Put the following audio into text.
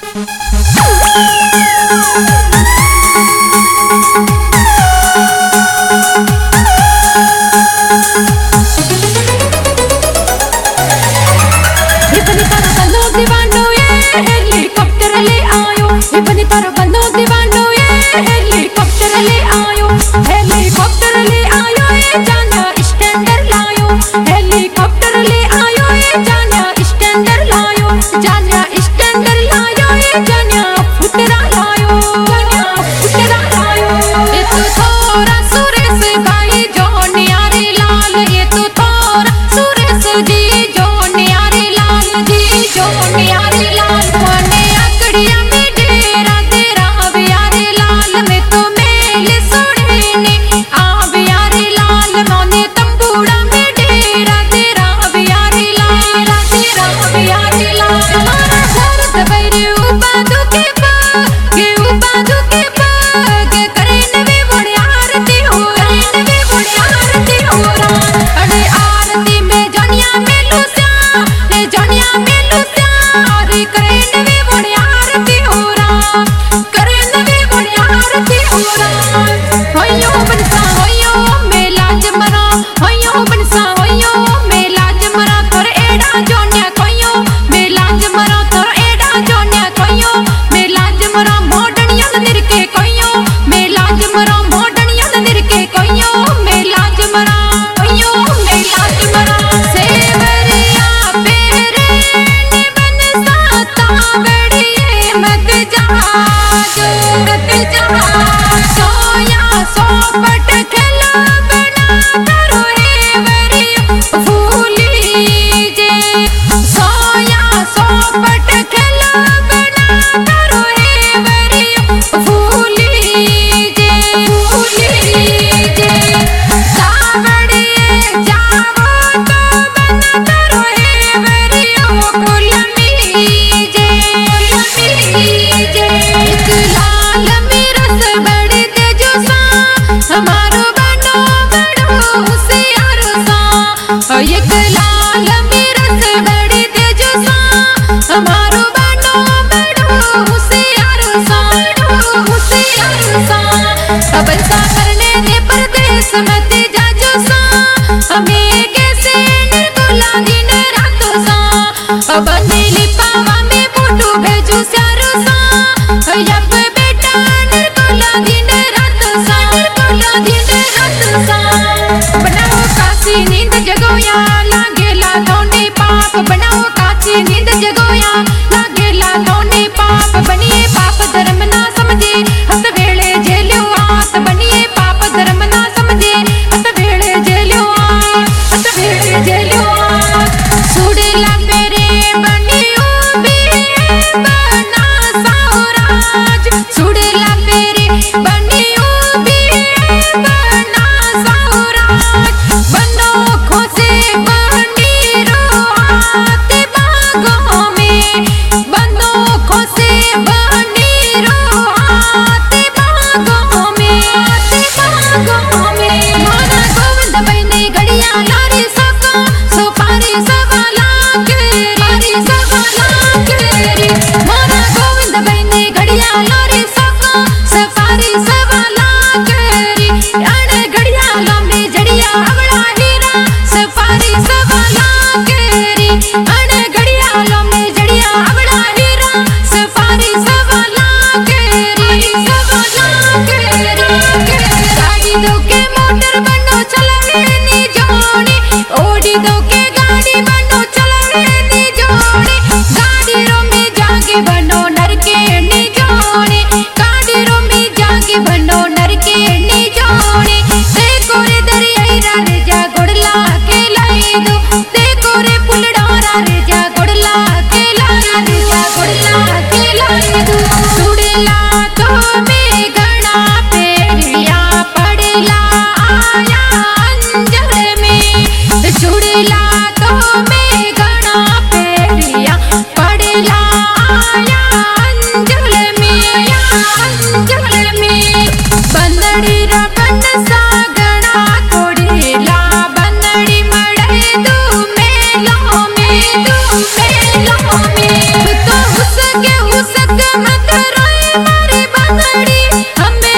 Helicopter ले आयो, बनी तारो बनो दीवानो ये हेलीकॉप्टर ले आयो, हेलीकॉप्टर ले आयो ये जाना स्टैंडर लायो, हेलीकॉप्टर ले आयो ये जाना स्टैंडर लायो, जाना स्टैंडर लायो ये जाना फुटरा लायो, फुटरा लायो। ये तो थोड़ा सुरेश गाई जो न्यारे लाल, ये तो थोड़ा सुरेश जी जो न्यारे लाल जी जो न्यारे लाल। मने आकड़िया में डेरा तेरा बियारे लाल, में तो मेल सुने आ बियारे लाल, मने तंबूड़ा में डेरा तेरा बियारे लाल, तेरा बियारे लाल। हमारा घर दबैरे उबादू के बाग करे नवे बड़े आरती हो, करे नवे बड़े आरती हो राम। अरे आरती में जनिया में लुस्या, ने जनिया में लुस्या, अरे करे नवे बड़े आरती हो राम, करे नवे बड़े आरती हो राम। होयो बनसा होयो मेला जमरा, होयो बनसा होयो मेला जमरा, तोर एड़ा जोन्या कोयो मेला जमरा, तोर एड़ा जोन्या कोयो मेला जमरा। मोडनिया नंदिर के कोयो मेला जमरा, मोडनिया नंदिर के कोयो मेला जमरा, कोयो मेला जमरा। सेवरिया पेरे ने बनसा तावड़िए मत जहाज, मत जहाज। सोया सोपट खिला बना करो हेवरिया फूली जे, सोया सोपट खिला बना करो हेवरिया फूली जे, फूली जे। तावड़िए जाओ तो बना करो हेवरिया फूलमी जे, फूलमी जे। एक लाल मिरस बड़े तेजो सा, हमारो बनो बड़ो होशियार सा। एक लाल मिरस बड़े तेजो सा, हमारो बनो बड़ो होशियार सा, होशियार सा। अब ऐसा करने दे परदेश मत जाजो सा, हमें कैसे निर्गुला दिन रात सा। अब नीली पावा में फोटो भेजो स्यारो सा, अब बेटा निर्गुला दिन रात सा, निर्गुला दिन रात सा। बनाओ काशी नींद जगोया लागेला धोनी पाप, बनाओ काशी नींद जगोया हमें